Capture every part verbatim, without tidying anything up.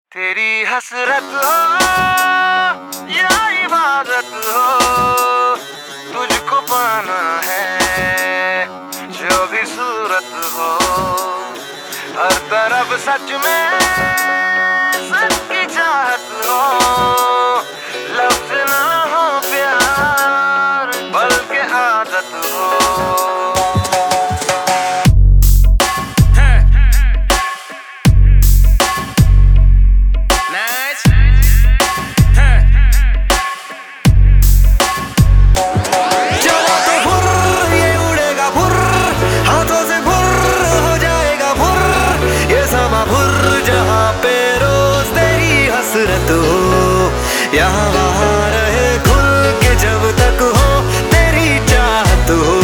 तेरी हसरत हो या इबादत हो, तुझको पाना है जो भी सूरत हो। हर तरफ सच में सच की चाहत हो, लफ्ज ना हो प्यार बल्कि आदत हो। यहाँ वहाँ रहे खुल के जब तक हो तेरी चाहत हो।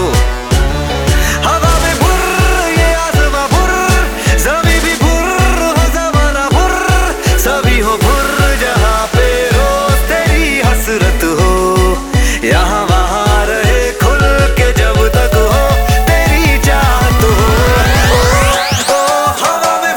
हवा में भुर्र ये आसमां भुर्र, ज़मीं भी भुर्र हो ज़माना भुर्र, सभी हो भुर्र जहाँ पे रोज तेरी हसरत हो। यहाँ वहाँ रहे खुल के जब तक हो तेरी चाहत हो। ओ, ओ, हवा में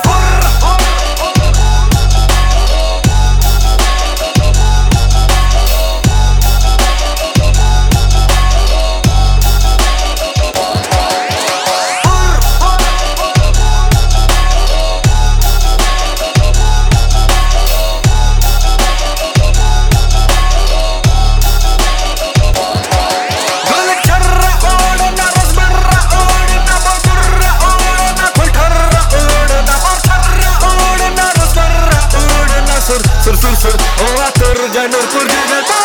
sur sur sur sur o atur janur kur janur